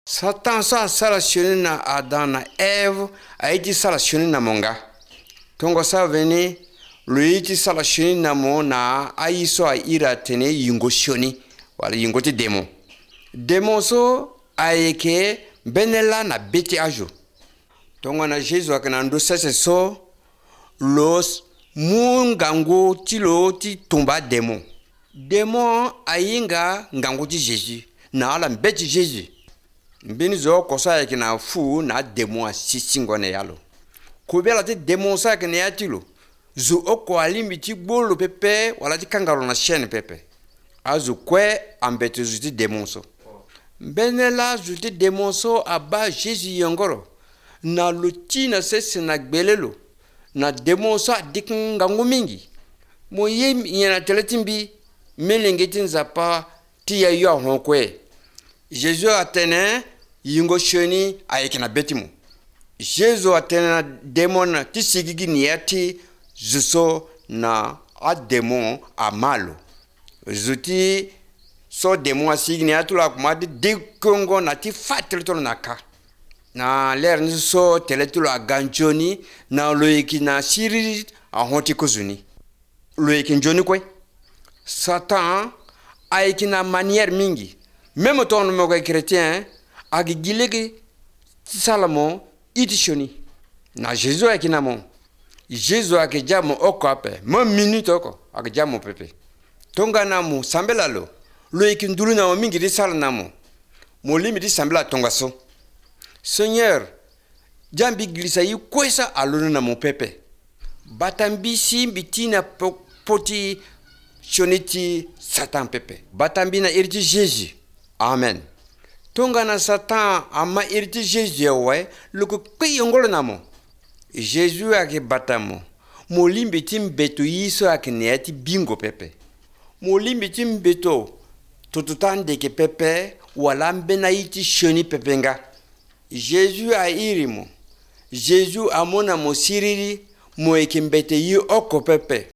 Satan sa salationi na Adam na Eve a iti salationi na monga. Tongo sa veni lo iti salationi na mo na aiso a ira tene yingo sioni wala yingo ti demo. Demo so aike benela na beti ajo. Tongo na Jesus akana ndo sese so los mungango ti lo ti tumba demo. Demo ayinga ngango ti Jesus na ala mbeti Jesus. Mbini zo kosa yake na fu na demo a sisingo ne yalo. Kubela ti demo sa yake ne yatilo. Zo oko alimi ti bolo pepe wala ti kangaro na chaîne pepe. Azu kwe ambete zuti demo so. Benela zuti demo so aba Jesus yongoro. Na luti na sese na gbelelo. Na demo so adik ngango mingi. Mo ye yana teletimbi melengeti nzapa ti ya yo honkwe. Jesus atene yingo shoni ayeke na betimo. Jesus atene na demon ti sigigi niati zuso na a demon a malo. Zuti so demon a sigigi niatu la kumadi dikongo na ti fatelito na ka. Na ler ni so teletulo a ganjoni na loiki na siri a honti kozuni. Loiki njoni kwe. Satan ayeke na manière mingi. Même ton mogo chrétien agi gilegi salamo itishoni na Jesus akinamo Jesus akijamo okape mo minute oko akijamo pepe tonga namu sambela lo ikindulu na mingi di sala namo mo limi di sambela tonga so Seigneur jambi glisa yi kwesa alunu na mo pepe batambi simbi tina poti shoniti Satan pepe batambi na irti Jesus. Amen. Tonga na Satan ama iriti Jesus we luku kwe yongolo namo. Jesus ake batamo. Molimbi timbeto yiso ake neati bingo pepe. Molimbi timbeto tututande ke pepe walambe na iti shoni pepenga. Jesus a irimo. Jesus amona mo siriri mo eke mbete yi oko pepe.